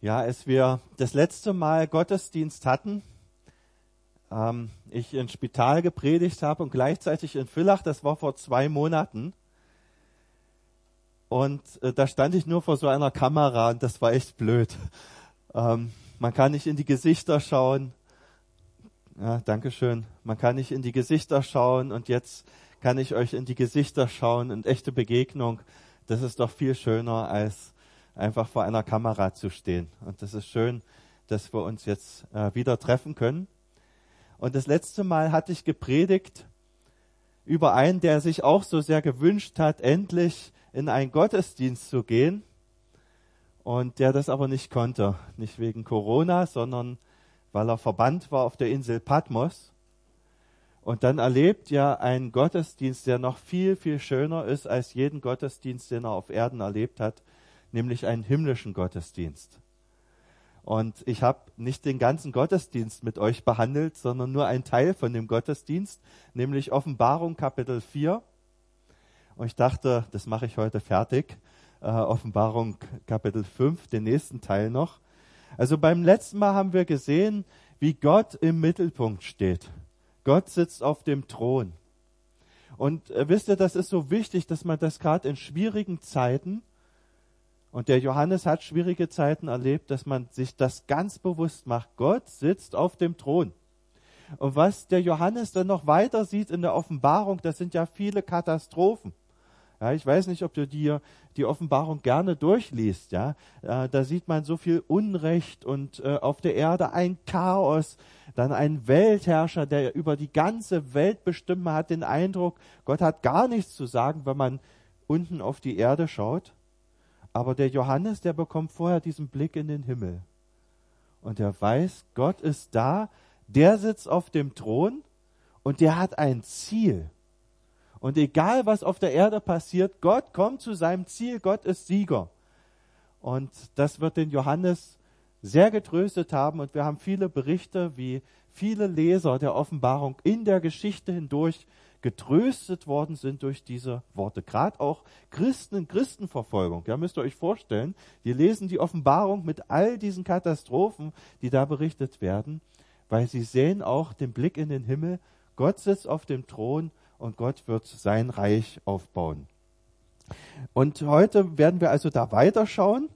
Ja, als wir das letzte Mal Gottesdienst hatten, ich ins Spital gepredigt habe und gleichzeitig in Villach, das war vor 2 Monaten. Und da stand ich nur vor so einer Kamera und das war echt blöd. Man kann nicht in die Gesichter schauen. Ja, Dankeschön. Man kann nicht in die Gesichter schauen und jetzt kann ich euch in die Gesichter schauen und echte Begegnung. Das ist doch viel schöner, als einfach vor einer Kamera zu stehen. Und das ist schön, dass wir uns jetzt wieder treffen können. Und das letzte Mal hatte ich gepredigt über einen, der sich auch so sehr gewünscht hat, endlich in einen Gottesdienst zu gehen. Und der das aber nicht konnte. Nicht wegen Corona, sondern weil er verbannt war auf der Insel Patmos. Und dann erlebt er einen Gottesdienst, der noch viel, viel schöner ist als jeden Gottesdienst, den er auf Erden erlebt hat, nämlich einen himmlischen Gottesdienst. Und ich habe nicht den ganzen Gottesdienst mit euch behandelt, sondern nur einen Teil von dem Gottesdienst, nämlich Offenbarung Kapitel 4. Und ich dachte, das mache ich heute fertig. Offenbarung Kapitel 5, den nächsten Teil noch. Also beim letzten Mal haben wir gesehen, wie Gott im Mittelpunkt steht. Gott sitzt auf dem Thron. Und wisst ihr, das ist so wichtig, dass man das gerade in schwierigen Zeiten, und der Johannes hat schwierige Zeiten erlebt, dass man sich das ganz bewusst macht. Gott sitzt auf dem Thron. Und was der Johannes dann noch weiter sieht in der Offenbarung, das sind ja viele Katastrophen. Ja, ich weiß nicht, ob du dir die Offenbarung gerne durchliest. Ja, da sieht man so viel Unrecht und auf der Erde ein Chaos, dann ein Weltherrscher, der über die ganze Welt bestimmt. Man hat den Eindruck, Gott hat gar nichts zu sagen, wenn man unten auf die Erde schaut. Aber der Johannes, der bekommt vorher diesen Blick in den Himmel. Und er weiß, Gott ist da, der sitzt auf dem Thron und der hat ein Ziel. Und egal, was auf der Erde passiert, Gott kommt zu seinem Ziel, Gott ist Sieger. Und das wird den Johannes sehr getröstet haben. Und wir haben viele Berichte, wie viele Leser der Offenbarung in der Geschichte hindurch getröstet worden sind durch diese Worte. Gerade auch Christen in Christenverfolgung. Ja, müsst ihr euch vorstellen, die lesen die Offenbarung mit all diesen Katastrophen, die da berichtet werden, weil sie sehen auch den Blick in den Himmel. Gott sitzt auf dem Thron und Gott wird sein Reich aufbauen. Und heute werden wir also da weiterschauen,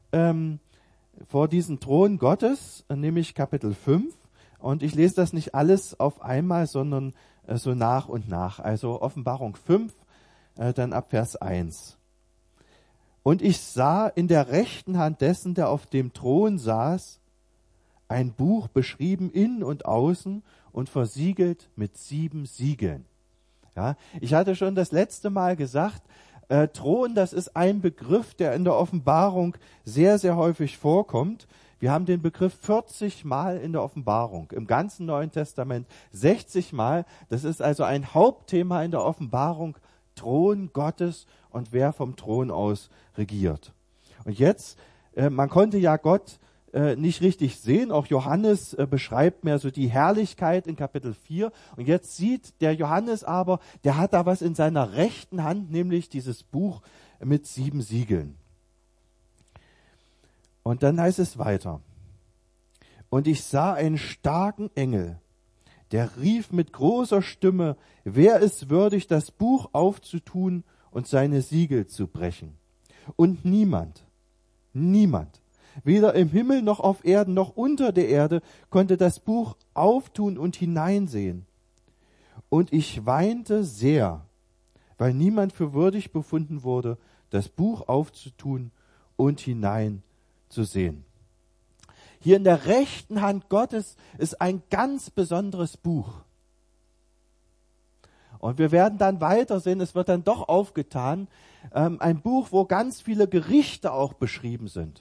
vor diesen Thron Gottes, nämlich Kapitel 5. Und ich lese das nicht alles auf einmal, sondern so nach und nach. Also Offenbarung 5, dann ab Vers 1. Und ich sah in der rechten Hand dessen, der auf dem Thron saß, ein Buch beschrieben innen und außen und versiegelt mit 7 Siegeln. Ja, ich hatte schon das letzte Mal gesagt, Thron, das ist ein Begriff, der in der Offenbarung sehr, sehr häufig vorkommt. Wir haben den Begriff 40 Mal in der Offenbarung, im ganzen Neuen Testament 60 Mal. Das ist also ein Hauptthema in der Offenbarung, Thron Gottes und wer vom Thron aus regiert. Und jetzt, man konnte ja Gott nicht richtig sehen. Auch Johannes beschreibt mehr so die Herrlichkeit in Kapitel 4. Und jetzt sieht der Johannes aber, der hat da was in seiner rechten Hand, nämlich dieses Buch mit 7 Siegeln. Und dann heißt es weiter. Und ich sah einen starken Engel, der rief mit großer Stimme, wer ist würdig, das Buch aufzutun und seine Siegel zu brechen? Und niemand, weder im Himmel noch auf Erden noch unter der Erde konnte das Buch auftun und hineinsehen. Und ich weinte sehr, weil niemand für würdig befunden wurde, das Buch aufzutun und hineinzusehen. Hier in der rechten Hand Gottes ist ein ganz besonderes Buch. Und wir werden dann weitersehen, es wird dann doch aufgetan, ein Buch, wo ganz viele Gerichte auch beschrieben sind.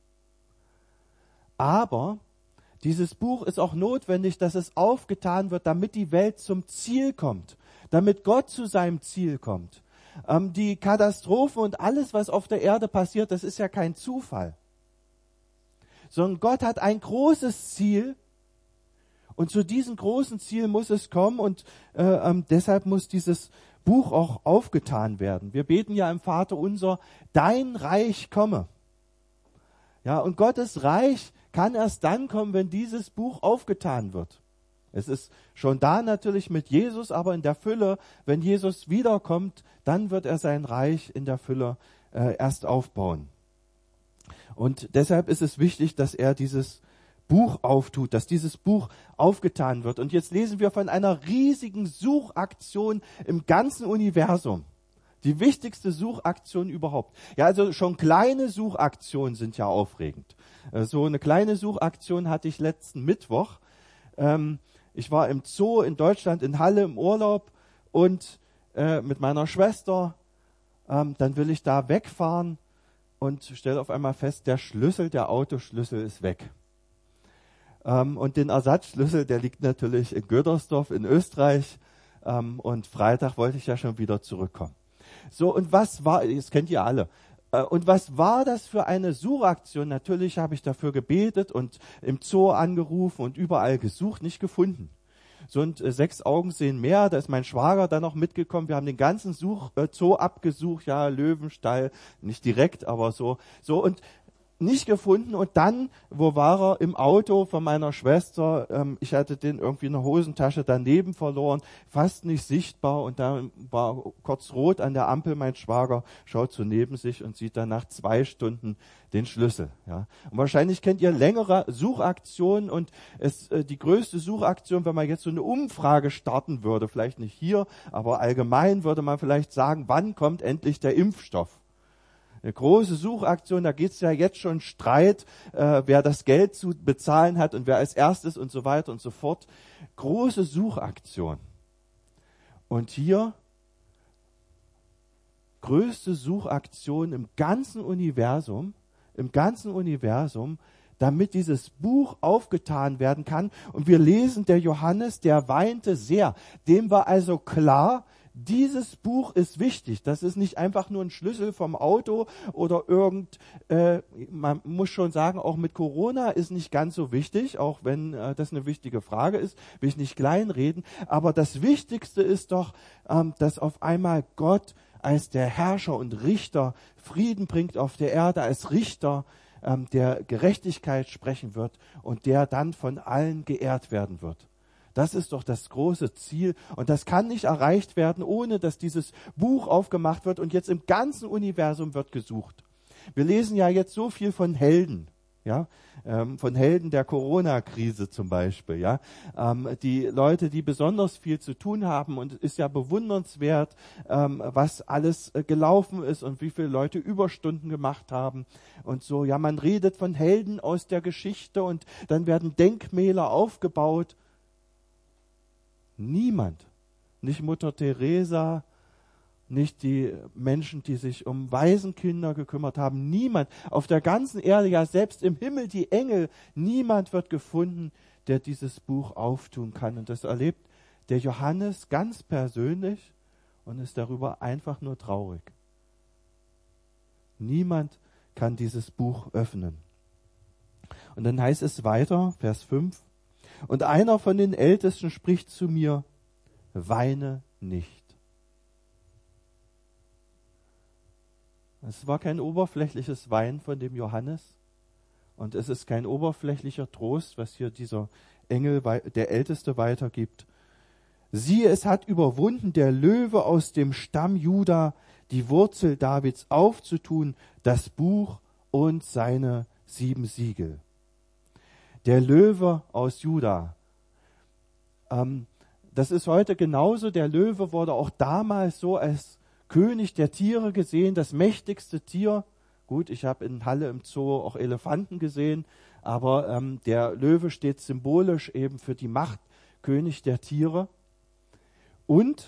Aber dieses Buch ist auch notwendig, dass es aufgetan wird, damit die Welt zum Ziel kommt, damit Gott zu seinem Ziel kommt. Die Katastrophen und alles, was auf der Erde passiert, das ist ja kein Zufall. Sondern Gott hat ein großes Ziel und zu diesem großen Ziel muss es kommen und deshalb muss dieses Buch auch aufgetan werden. Wir beten ja im Vater unser, dein Reich komme. Ja, und Gottes Reich kann erst dann kommen, wenn dieses Buch aufgetan wird. Es ist schon da natürlich mit Jesus, aber in der Fülle, wenn Jesus wiederkommt, dann wird er sein Reich in der Fülle erst aufbauen. Und deshalb ist es wichtig, dass er dieses Buch auftut, dass dieses Buch aufgetan wird. Und jetzt lesen wir von einer riesigen Suchaktion im ganzen Universum. Die wichtigste Suchaktion überhaupt. Ja, also schon kleine Suchaktionen sind ja aufregend. So eine kleine Suchaktion hatte ich letzten Mittwoch. Ich war im Zoo in Deutschland, in Halle im Urlaub und mit meiner Schwester. Dann will ich da wegfahren und stelle auf einmal fest, der Autoschlüssel ist weg. Und den Ersatzschlüssel, der liegt natürlich in Gödersdorf in Österreich. Und Freitag wollte ich ja schon wieder zurückkommen. So, und was war, das kennt ihr alle. Und was war das für eine Suchaktion? Natürlich habe ich dafür gebetet und im Zoo angerufen und überall gesucht, nicht gefunden. So, und 6 Augen sehen mehr, da ist mein Schwager dann noch mitgekommen. Wir haben den ganzen Zoo abgesucht, ja, Löwenstall, nicht direkt, aber so. So, und nicht gefunden. Und dann, wo war er? Im Auto von meiner Schwester. Ich hatte den irgendwie in der Hosentasche daneben verloren, fast nicht sichtbar. Und dann war kurz rot an der Ampel. Mein Schwager schaut so neben sich und sieht dann nach 2 Stunden den Schlüssel. Ja. Und wahrscheinlich kennt ihr längere Suchaktionen. Und die größte Suchaktion, wenn man jetzt so eine Umfrage starten würde, vielleicht nicht hier, aber allgemein würde man vielleicht sagen, wann kommt endlich der Impfstoff? Eine große Suchaktion, da geht's ja jetzt schon Streit, wer das Geld zu bezahlen hat und wer als erstes und so weiter und so fort. Große Suchaktion. Und hier größte Suchaktion im ganzen Universum, damit dieses Buch aufgetan werden kann. Und wir lesen, der Johannes, der weinte sehr. Dem war also klar, dieses Buch ist wichtig. Das ist nicht einfach nur ein Schlüssel vom Auto oder man muss schon sagen, auch mit Corona ist nicht ganz so wichtig, auch wenn das eine wichtige Frage ist, will ich nicht kleinreden. Aber das Wichtigste ist doch, dass auf einmal Gott als der Herrscher und Richter Frieden bringt auf der Erde, als Richter der Gerechtigkeit sprechen wird und der dann von allen geehrt werden wird. Das ist doch das große Ziel. Und das kann nicht erreicht werden, ohne dass dieses Buch aufgemacht wird. Und jetzt im ganzen Universum wird gesucht. Wir lesen ja jetzt so viel von Helden. Ja, von Helden der Corona-Krise zum Beispiel. Ja, die Leute, die besonders viel zu tun haben, und es ist ja bewundernswert, was alles gelaufen ist und wie viele Leute Überstunden gemacht haben und so. Ja, man redet von Helden aus der Geschichte und dann werden Denkmäler aufgebaut. Niemand, nicht Mutter Teresa, nicht die Menschen, die sich um Waisenkinder gekümmert haben, niemand auf der ganzen Erde, ja selbst im Himmel die Engel, niemand wird gefunden, der dieses Buch auftun kann. Und das erlebt der Johannes ganz persönlich und ist darüber einfach nur traurig. Niemand kann dieses Buch öffnen. Und dann heißt es weiter, Vers 5, und einer von den Ältesten spricht zu mir, weine nicht. Es war kein oberflächliches Weinen von dem Johannes und es ist kein oberflächlicher Trost, was hier dieser Engel, der Älteste, weitergibt. Siehe, es hat überwunden der Löwe aus dem Stamm Juda, die Wurzel Davids aufzutun, das Buch und seine 7 Siegel. Der Löwe aus Juda. Das ist heute genauso. Der Löwe wurde auch damals so als König der Tiere gesehen, das mächtigste Tier. Gut, ich habe in Halle im Zoo auch Elefanten gesehen, aber der Löwe steht symbolisch eben für die Macht, König der Tiere. Und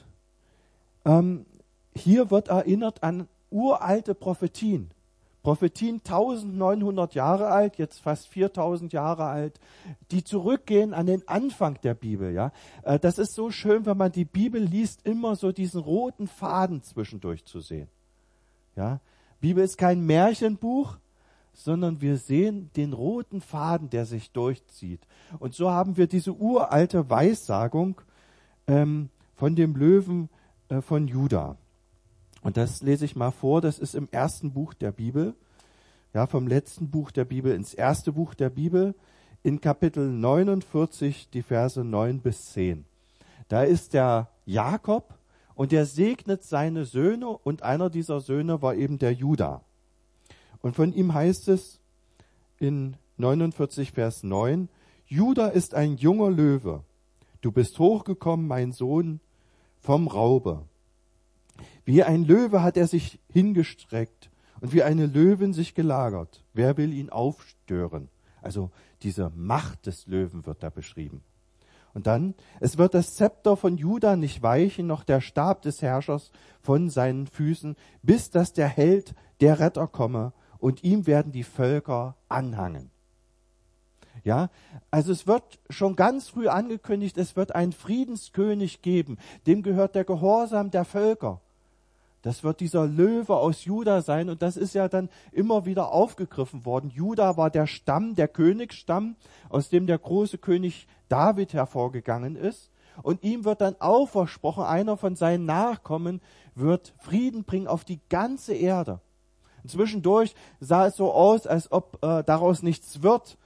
hier wird erinnert an uralte Prophetien. Prophetien 1900 Jahre alt, jetzt fast 4000 Jahre alt, die zurückgehen an den Anfang der Bibel. Ja, das ist so schön, wenn man die Bibel liest, immer so diesen roten Faden zwischendurch zu sehen. Ja, Bibel ist kein Märchenbuch, sondern wir sehen den roten Faden, der sich durchzieht. Und so haben wir diese uralte Weissagung von dem Löwen von Juda. Und das lese ich mal vor, das ist im 1. Buch der Bibel. ja, vom letzten Buch der Bibel ins erste Buch der Bibel, in Kapitel 49, die Verse 9 bis 10. Da ist der Jakob und der segnet seine Söhne und einer dieser Söhne war eben der Juda. Und von ihm heißt es in 49, Vers 9, Juda ist ein junger Löwe. Du bist hochgekommen, mein Sohn, vom Raube. Wie ein Löwe hat er sich hingestreckt und wie eine Löwin sich gelagert. Wer will ihn aufstören? Also diese Macht des Löwen wird da beschrieben. Und dann, es wird das Zepter von Juda nicht weichen, noch der Stab des Herrschers von seinen Füßen, bis dass der Held, der Retter komme, und ihm werden die Völker anhangen. Ja, also es wird schon ganz früh angekündigt, es wird einen Friedenskönig geben, dem gehört der Gehorsam der Völker. Das wird dieser Löwe aus Juda sein und das ist ja dann immer wieder aufgegriffen worden. Juda war der Stamm, der Königsstamm, aus dem der große König David hervorgegangen ist. Und ihm wird dann auch versprochen, einer von seinen Nachkommen wird Frieden bringen auf die ganze Erde. Und zwischendurch sah es so aus, als ob daraus nichts wird.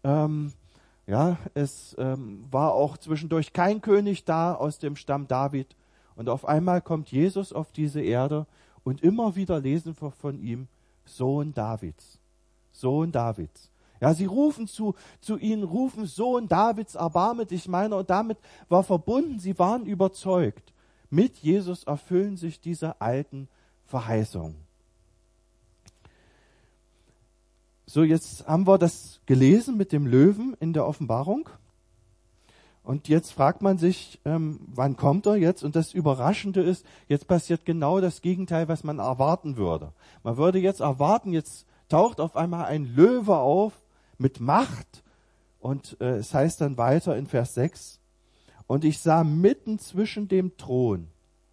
Es war auch zwischendurch kein König da aus dem Stamm David. Und auf einmal kommt Jesus auf diese Erde und immer wieder lesen wir von ihm, Sohn Davids, Sohn Davids. Ja, sie rufen zu ihnen, rufen Sohn Davids, erbarme dich meiner. Und damit war verbunden, sie waren überzeugt, mit Jesus erfüllen sich diese alten Verheißungen. So, jetzt haben wir das gelesen mit dem Löwen in der Offenbarung. Und jetzt fragt man sich, wann kommt er jetzt? Und das Überraschende ist, jetzt passiert genau das Gegenteil, was man erwarten würde. Man würde jetzt erwarten, jetzt taucht auf einmal ein Löwe auf mit Macht. Und es heißt dann weiter in Vers 6, und ich sah mitten zwischen dem Thron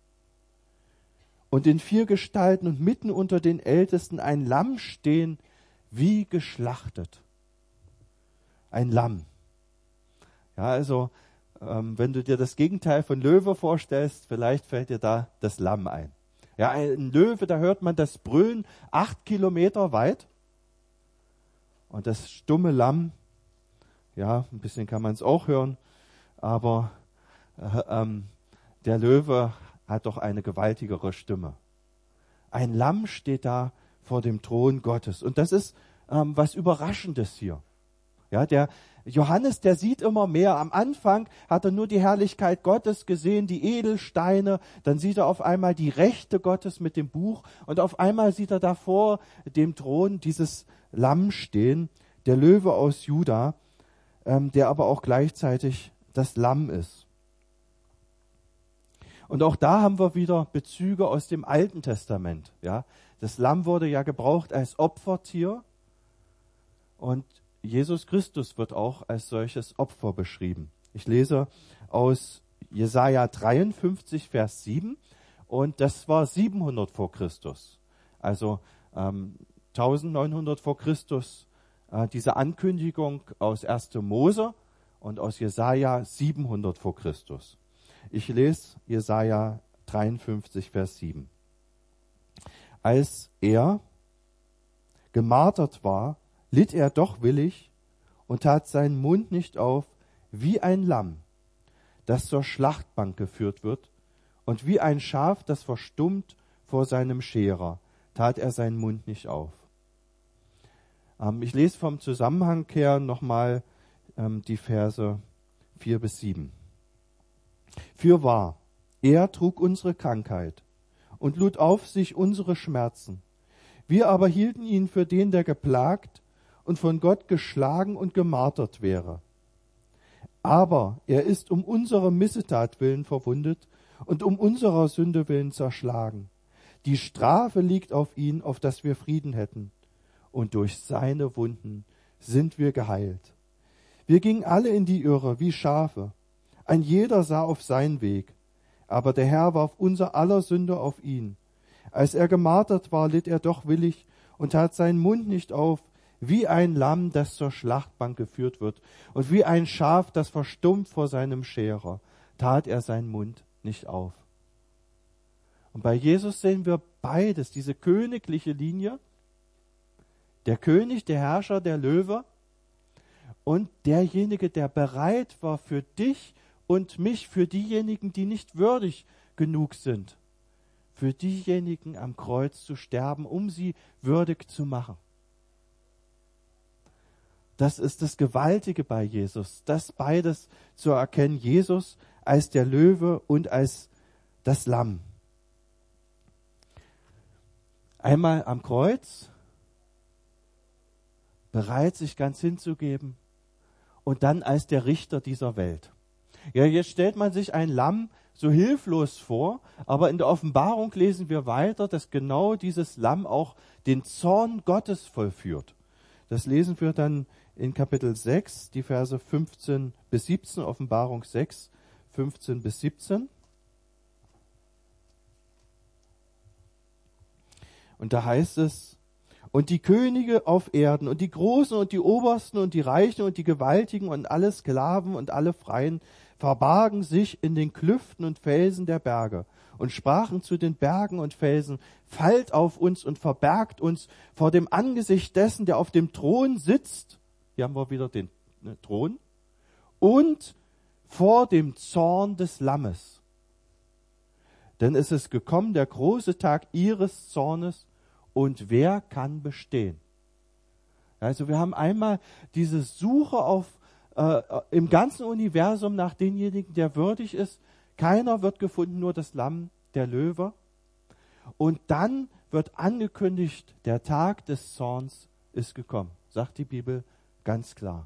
und den 4 Gestalten und mitten unter den Ältesten ein Lamm stehen, wie geschlachtet. Ein Lamm. Ja, also wenn du dir das Gegenteil von Löwe vorstellst, vielleicht fällt dir da das Lamm ein. Ja, ein Löwe, da hört man das Brüllen 8 Kilometer weit. Und das stumme Lamm, ja, ein bisschen kann man es auch hören, aber der Löwe hat doch eine gewaltigere Stimme. Ein Lamm steht da vor dem Thron Gottes. Und das ist was Überraschendes hier. Ja, der Johannes, der sieht immer mehr. Am Anfang hat er nur die Herrlichkeit Gottes gesehen, die Edelsteine. Dann sieht er auf einmal die Rechte Gottes mit dem Buch. Und auf einmal sieht er da vor dem Thron dieses Lamm stehen, der Löwe aus Juda, der aber auch gleichzeitig das Lamm ist. Und auch da haben wir wieder Bezüge aus dem Alten Testament. Ja, das Lamm wurde ja gebraucht als Opfertier und Jesus Christus wird auch als solches Opfer beschrieben. Ich lese aus Jesaja 53, Vers 7 und das war 700 vor Christus. Also 1900 vor Christus diese Ankündigung aus 1. Mose und aus Jesaja 700 vor Christus. Ich lese Jesaja 53, Vers 7. Als er gemartert war, litt er doch willig und tat seinen Mund nicht auf, wie ein Lamm, das zur Schlachtbank geführt wird, und wie ein Schaf, das verstummt vor seinem Scherer, tat er seinen Mund nicht auf. Ich lese vom Zusammenhang her nochmal die Verse 4 bis 7. Fürwahr, er trug unsere Krankheit und lud auf sich unsere Schmerzen. Wir aber hielten ihn für den, der geplagt und von Gott geschlagen und gemartert wäre. Aber er ist um unsere Missetat willen verwundet und um unserer Sünde willen zerschlagen. Die Strafe liegt auf ihn, auf dass wir Frieden hätten. Und durch seine Wunden sind wir geheilt. Wir gingen alle in die Irre wie Schafe. Ein jeder sah auf seinen Weg. Aber der Herr warf unser aller Sünde auf ihn. Als er gemartert war, litt er doch willig und tat seinen Mund nicht auf, wie ein Lamm, das zur Schlachtbank geführt wird, und wie ein Schaf, das verstummt vor seinem Scherer, tat er seinen Mund nicht auf. Und bei Jesus sehen wir beides, diese königliche Linie, Der König, der Herrscher, der Löwe und derjenige, der bereit war für dich und mich, für diejenigen, die nicht würdig genug sind, für diejenigen am Kreuz zu sterben, um sie würdig zu machen. Das ist das Gewaltige bei Jesus, das beides zu erkennen, Jesus als der Löwe und als das Lamm. Einmal am Kreuz, bereit sich ganz hinzugeben, und dann als der Richter dieser Welt. Ja, jetzt stellt man sich ein Lamm so hilflos vor, aber in der Offenbarung lesen wir weiter, dass genau dieses Lamm auch den Zorn Gottes vollführt. Das lesen wir dann in Kapitel 6, die Verse 15 bis 17, Offenbarung 6, 15 bis 17. Und da heißt es: Und die Könige auf Erden und die Großen und die Obersten und die Reichen und die Gewaltigen und alle Sklaven und alle Freien verbargen sich in den Klüften und Felsen der Berge und sprachen zu den Bergen und Felsen: Fallt auf uns und verbergt uns vor dem Angesicht dessen, der auf dem Thron sitzt. Hier haben wir wieder den Thron. Und vor dem Zorn des Lammes. Denn es ist gekommen der große Tag ihres Zornes, und wer kann bestehen? Also wir haben einmal diese Suche im ganzen Universum nach denjenigen, der würdig ist. Keiner wird gefunden, nur das Lamm, der Löwe. Und dann wird angekündigt, der Tag des Zorns ist gekommen, sagt die Bibel ganz klar.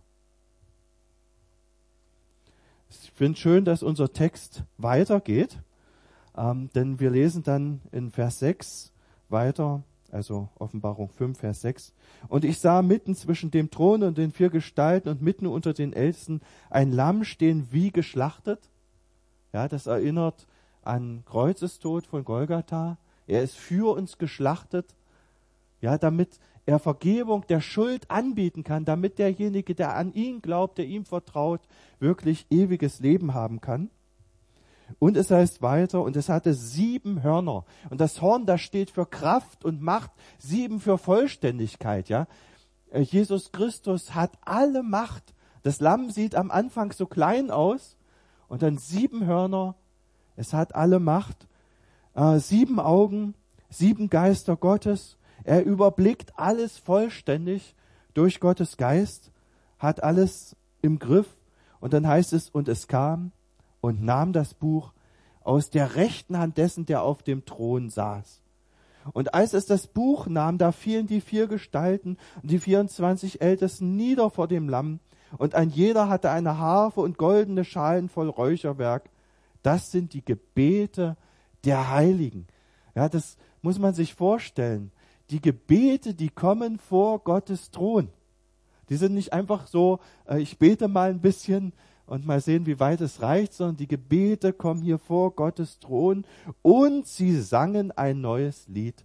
Ich finde schön, dass unser Text weitergeht, denn wir lesen dann in Vers 6 weiter, also Offenbarung 5, Vers 6. Und ich sah mitten zwischen dem Thron und den 4 Gestalten und mitten unter den Ältesten ein Lamm stehen wie geschlachtet. Ja, das erinnert an Kreuzestod von Golgatha. Er ist für uns geschlachtet, ja, damit er Vergebung der Schuld anbieten kann, damit derjenige, der an ihn glaubt, der ihm vertraut, wirklich ewiges Leben haben kann. Und es heißt weiter, und es hatte 7 Hörner. Und das Horn, das steht für Kraft und Macht, 7 für Vollständigkeit, ja. Jesus Christus hat alle Macht. Das Lamm sieht am Anfang so klein aus. Und dann 7 Hörner. Es hat alle Macht. 7 Augen, 7 Geister Gottes. Er überblickt alles vollständig durch Gottes Geist, hat alles im Griff. Und dann heißt es, und es kam und nahm das Buch aus der rechten Hand dessen, der auf dem Thron saß. Und als es das Buch nahm, da fielen die 4 Gestalten und die 24 Ältesten nieder vor dem Lamm, und ein jeder hatte eine Harfe und goldene Schalen voll Räucherwerk. Das sind die Gebete der Heiligen. Ja, das muss man sich vorstellen. Die Gebete, die kommen vor Gottes Thron. Die sind nicht einfach so, ich bete mal ein bisschen und mal sehen, wie weit es reicht, sondern die Gebete kommen hier vor Gottes Thron und sie sangen ein neues Lied.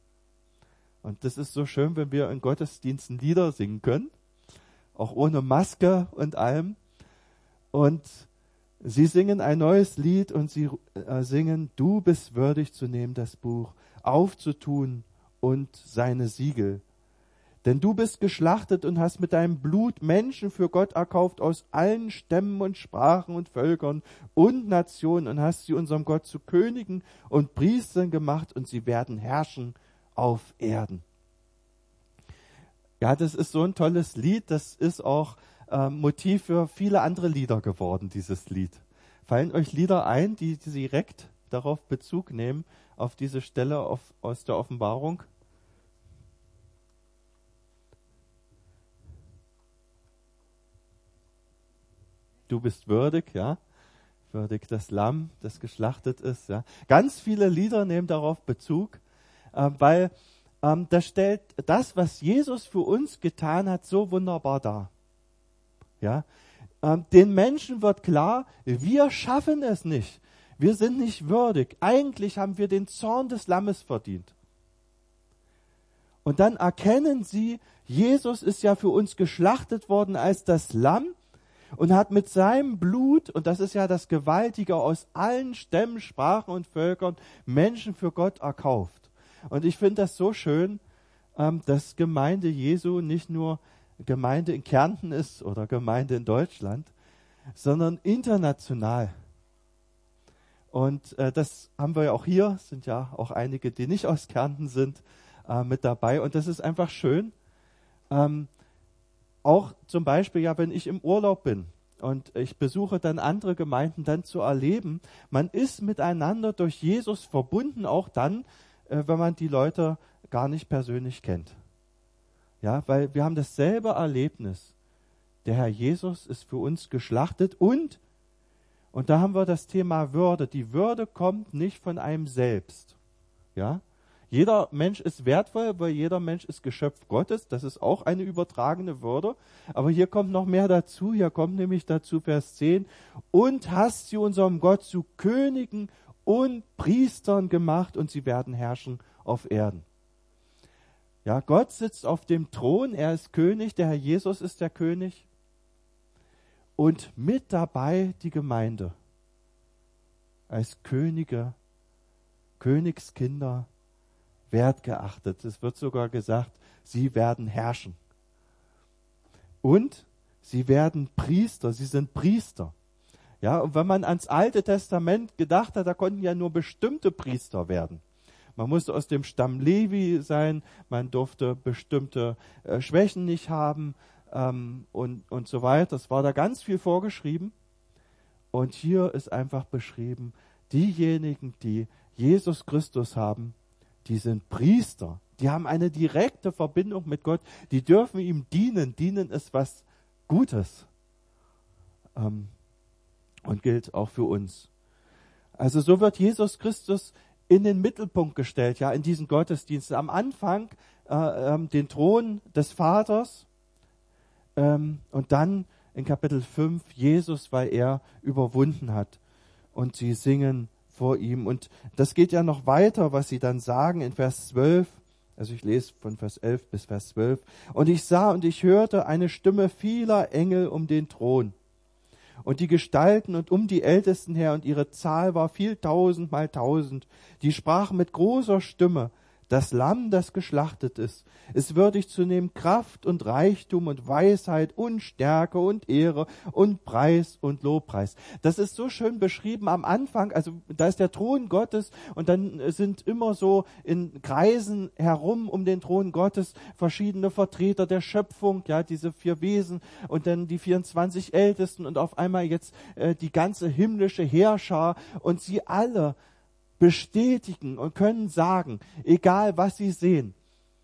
Und das ist so schön, wenn wir in Gottesdiensten Lieder singen können, auch ohne Maske und allem. Und sie singen ein neues Lied und sie singen: Du bist würdig zu nehmen, das Buch aufzutun und seine Siegel. Denn du bist geschlachtet und hast mit deinem Blut Menschen für Gott erkauft aus allen Stämmen und Sprachen und Völkern und Nationen und hast sie unserem Gott zu Königen und Priestern gemacht und sie werden herrschen auf Erden. Ja, das ist so ein tolles Lied, das ist auch Motiv für viele andere Lieder geworden, dieses Lied. Fallen euch Lieder ein, die direkt darauf Bezug nehmen, auf diese Stelle aus der Offenbarung? Du bist würdig, ja. Würdig das Lamm, das geschlachtet ist, ja. Ganz viele Lieder nehmen darauf Bezug, weil das stellt das, was Jesus für uns getan hat, so wunderbar dar. Ja. Den Menschen wird klar, wir schaffen es nicht. Wir sind nicht würdig. Eigentlich haben wir den Zorn des Lammes verdient. Und dann erkennen sie, Jesus ist ja für uns geschlachtet worden als das Lamm und hat mit seinem Blut, und das ist ja das Gewaltige, aus allen Stämmen, Sprachen und Völkern Menschen für Gott erkauft. Und ich finde das so schön, dass Gemeinde Jesu nicht nur Gemeinde in Kärnten ist oder Gemeinde in Deutschland, sondern international. Und das haben wir ja auch hier, es sind ja auch einige, die nicht aus Kärnten sind, mit dabei. Und das ist einfach schön. Auch zum Beispiel, ja, wenn ich im Urlaub bin und ich besuche dann andere Gemeinden, dann zu erleben, man ist miteinander durch Jesus verbunden, auch dann, wenn man die Leute gar nicht persönlich kennt. Ja, weil wir haben dasselbe Erlebnis. Der Herr Jesus ist für uns geschlachtet und da haben wir das Thema Würde. Die Würde kommt nicht von einem selbst. Ja, jeder Mensch ist wertvoll, weil jeder Mensch ist Geschöpf Gottes. Das ist auch eine übertragene Würde. Aber hier kommt noch mehr dazu. Hier kommt nämlich dazu Vers 10. Und hast sie unserem Gott zu Königen und Priestern gemacht und sie werden herrschen auf Erden. Ja, Gott sitzt auf dem Thron. Er ist König. Der Herr Jesus ist der König. Und mit dabei die Gemeinde. Als Könige, Königskinder, wertgeachtet. Es wird sogar gesagt, sie werden herrschen. Und sie werden Priester, sie sind Priester. Ja, und wenn man ans Alte Testament gedacht hat, da konnten ja nur bestimmte Priester werden. Man musste aus dem Stamm Levi sein, man durfte bestimmte Schwächen nicht haben und so weiter. Es war da ganz viel vorgeschrieben. Und hier ist einfach beschrieben, diejenigen, die Jesus Christus haben, die sind Priester. Die haben eine direkte Verbindung mit Gott. Die dürfen ihm dienen. Dienen ist was Gutes. Und gilt auch für uns. Also so wird Jesus Christus in den Mittelpunkt gestellt, ja, in diesen Gottesdiensten. Am Anfang den Thron des Vaters und dann in Kapitel 5 Jesus, weil er überwunden hat. Und sie singen vor ihm. Und das geht ja noch weiter, was sie dann sagen in Vers 12. Also ich lese von Vers 11 bis Vers 12. Und ich sah und ich hörte eine Stimme vieler Engel um den Thron. Und die Gestalten und um die Ältesten her, und ihre Zahl war viel tausend mal tausend. Die sprachen mit großer Stimme: Das Lamm, das geschlachtet ist würdig zu nehmen Kraft und Reichtum und Weisheit und Stärke und Ehre und Preis und Lobpreis. Das ist so schön beschrieben am Anfang. Also da ist der Thron Gottes und dann sind immer so in Kreisen herum um den Thron Gottes verschiedene Vertreter der Schöpfung, ja, diese 4 Wesen und dann die 24 Ältesten und auf einmal jetzt die ganze himmlische Heerschar und sie alle bestätigen und können sagen, egal was sie sehen,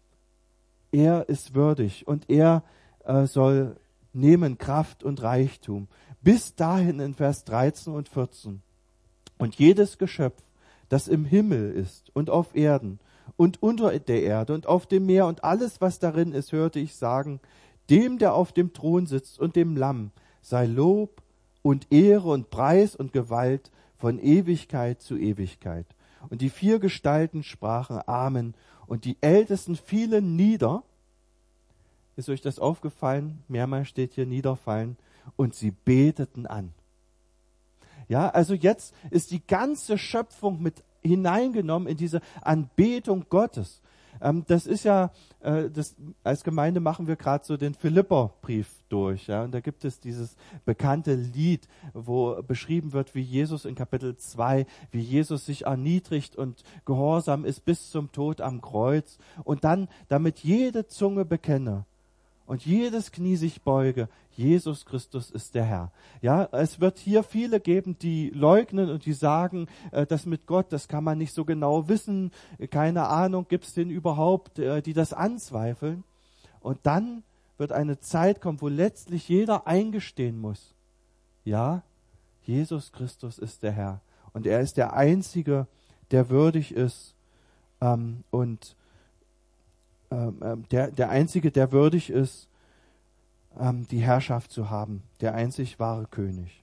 er ist würdig und er soll nehmen Kraft und Reichtum. Bis dahin in Vers 13 und 14. Und jedes Geschöpf, das im Himmel ist und auf Erden und unter der Erde und auf dem Meer und alles, was darin ist, hörte ich sagen, dem, der auf dem Thron sitzt und dem Lamm, sei Lob und Ehre und Preis und Gewalt von Ewigkeit zu Ewigkeit. Und die 4 Gestalten sprachen Amen. Und die Ältesten fielen nieder. Ist euch das aufgefallen? Mehrmals steht hier niederfallen. Und sie beteten an. Ja, also jetzt ist die ganze Schöpfung mit hineingenommen in diese Anbetung Gottes. Das ist ja, als Gemeinde machen wir gerade so den Philipperbrief durch. Ja, und da gibt es dieses bekannte Lied, wo beschrieben wird, wie Jesus in Kapitel 2, wie Jesus sich erniedrigt und gehorsam ist bis zum Tod am Kreuz. Und dann, damit jede Zunge bekenne und jedes Knie sich beuge, Jesus Christus ist der Herr. Ja, es wird hier viele geben, die leugnen und die sagen, das mit Gott, das kann man nicht so genau wissen, keine Ahnung, gibt es den überhaupt, die das anzweifeln. Und dann wird eine Zeit kommen, wo letztlich jeder eingestehen muss, ja, Jesus Christus ist der Herr. Und er ist der Einzige, der würdig ist der Einzige, der würdig ist, die Herrschaft zu haben, der einzig wahre König.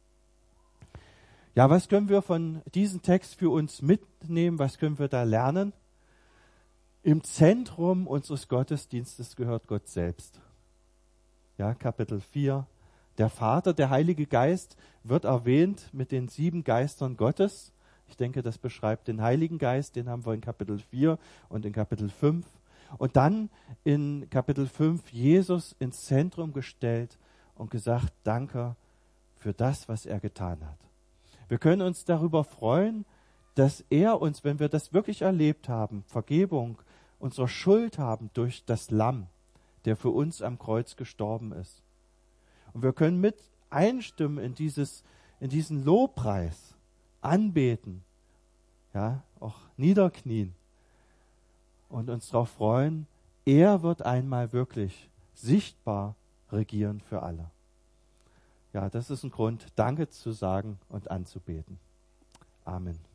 Ja, was können wir von diesem Text für uns mitnehmen? Was können wir da lernen? Im Zentrum unseres Gottesdienstes gehört Gott selbst. Ja, Kapitel 4. Der Vater, der Heilige Geist wird erwähnt mit den 7 Geistern Gottes. Ich denke, das beschreibt den Heiligen Geist, den haben wir in Kapitel 4 und in Kapitel 5. Und dann in Kapitel 5 Jesus ins Zentrum gestellt und gesagt, danke für das, was er getan hat. Wir können uns darüber freuen, dass er uns, wenn wir das wirklich erlebt haben, Vergebung unserer Schuld haben durch das Lamm, der für uns am Kreuz gestorben ist. Und wir können mit einstimmen in diesen Lobpreis, anbeten, ja, auch niederknien und uns darauf freuen, er wird einmal wirklich sichtbar regieren für alle. Ja, das ist ein Grund, Danke zu sagen und anzubeten. Amen.